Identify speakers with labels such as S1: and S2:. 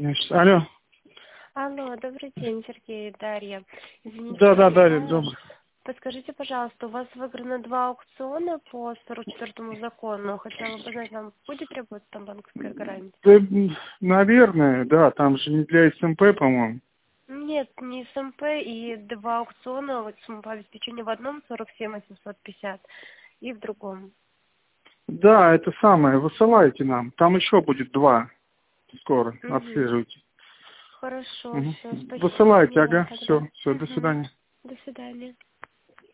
S1: Алло.
S2: Алло, добрый день, Сергей, Дарья. Извините,
S1: Да, Дарья, добрый.
S2: подскажите, пожалуйста, у вас выиграно 2 аукциона по 44-му закону. Хотела бы знать, вам будет требоваться там банковская гарантия?
S1: Да, наверное, да, там же не для СМП, по-моему.
S2: Нет, не СМП, и 2 аукциона, вот сумма по обеспечению в одном 47 850 и в другом.
S1: Да, это самое, высылайте нам. Там еще будет 2 скоро, отслеживайте.
S2: Хорошо,
S1: Угу.
S2: все, спасибо.
S1: Высылайте,
S2: Поняла
S1: ага,
S2: тогда.
S1: все, до свидания.
S2: До свидания.